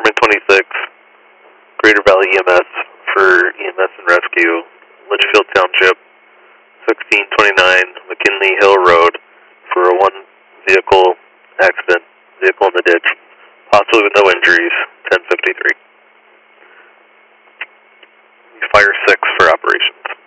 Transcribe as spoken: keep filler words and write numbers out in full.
twenty twenty-six, Greater Valley E M S for E M S and Rescue, Litchfield Township, sixteen twenty-nine McKinley Hill Road for a one vehicle accident, vehicle in the ditch, possibly with no injuries, ten fifty-three. Fire six for operations.